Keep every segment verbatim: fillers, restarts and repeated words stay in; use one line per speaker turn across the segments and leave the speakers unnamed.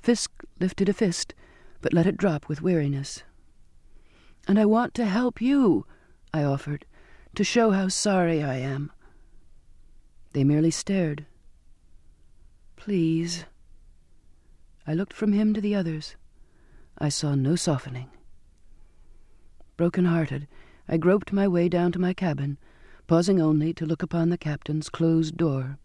Fisk lifted a fist, but let it drop with weariness. "And I want to help you," I offered, "to show how sorry I am." They merely stared. "Please." I looked from him to the others. I saw no softening. Broken-hearted, I groped my way down to my cabin, pausing only to look upon the captain's closed door.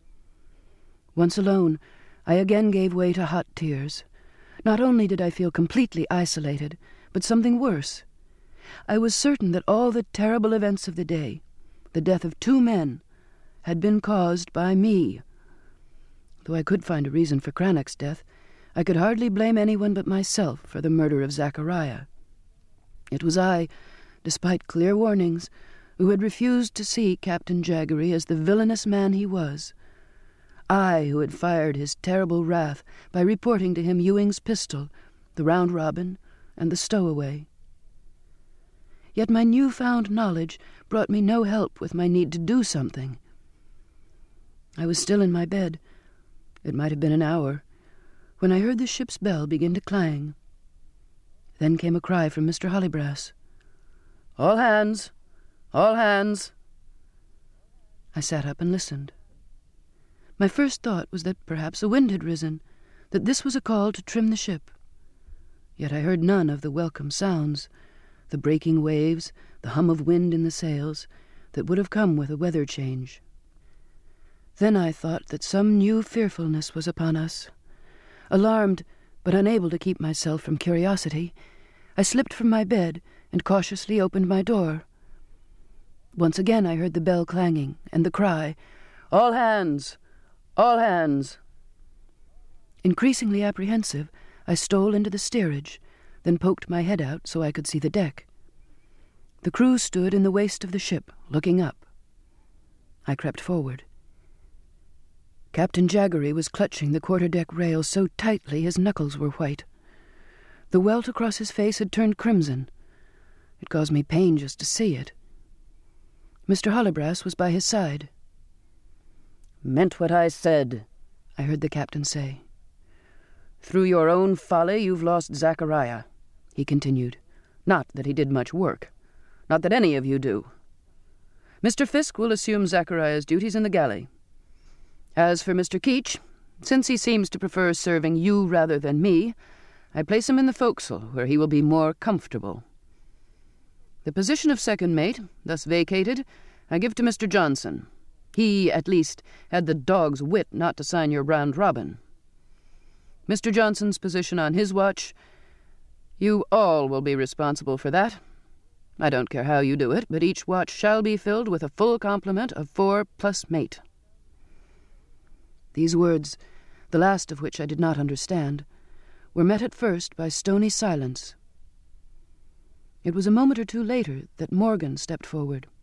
Once alone, I again gave way to hot tears. Not only did I feel completely isolated, but something worse. I was certain that all the terrible events of the day, the death of two men, had been caused by me. Though I could find a reason for Cranach's death, I could hardly blame anyone but myself for the murder of Zachariah. It was I, despite clear warnings, who had refused to see Captain Jaggery as the villainous man he was. I who had fired his terrible wrath by reporting to him Ewing's pistol, the round-robin, and the stowaway. Yet my new-found knowledge brought me no help with my need to do something. I was still in my bed, it might have been an hour, when I heard the ship's bell begin to clang. Then came a cry from Mister Hollybrass. "All hands! All hands!" I sat up and listened. My first thought was that perhaps a wind had risen, that this was a call to trim the ship. Yet I heard none of the welcome sounds, the breaking waves, the hum of wind in the sails, that would have come with a weather change. Then I thought that some new fearfulness was upon us. Alarmed, but unable to keep myself from curiosity, I slipped from my bed and cautiously opened my door. Once again I heard the bell clanging, and the cry, "All hands! All hands!" Increasingly apprehensive, I stole into the steerage, then poked my head out so I could see the deck. The crew stood in the waist of the ship, looking up. I crept forward. Captain Jaggery was clutching the quarter-deck rail so tightly his knuckles were white. The welt across his face had turned crimson. It caused me pain just to see it. Mister Hollybrass was by his side. "Meant what I said," I heard the captain say. "Through your own folly you've lost Zachariah," he continued. "Not that he did much work. Not that any of you do. Mister Fisk will assume Zachariah's duties in the galley. As for Mister Keech, since he seems to prefer serving you rather than me, I place him in the forecastle, where he will be more comfortable. The position of second mate, thus vacated, I give to Mister Johnson. He, at least, had the dog's wit not to sign your round-robin. Mister Johnson's position on his watch, you all will be responsible for that. I don't care how you do it, but each watch shall be filled with a full complement of four plus mate." These words, the last of which I did not understand, were met at first by stony silence. It was a moment or two later that Morgan stepped forward.